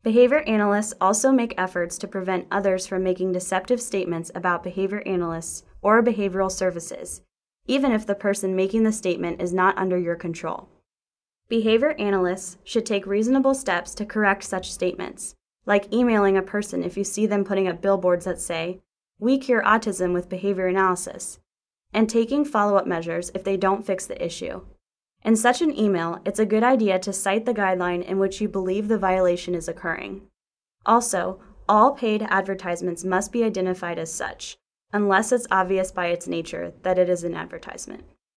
Behavior analysts also make efforts to prevent others from making deceptive statements about behavior analysts or behavioral services, even if the person making the statement is not under your control. Behavior analysts should take reasonable steps to correct such statements, like emailing a person if you see them putting up billboards that say, "We cure autism with behavior analysis," and taking follow-up measures if they don't fix the issue. In such an email, it's a good idea to cite the guideline in which you believe the violation is occurring. Also, all paid advertisements must be identified as such, unless it's obvious by its nature that it is an advertisement.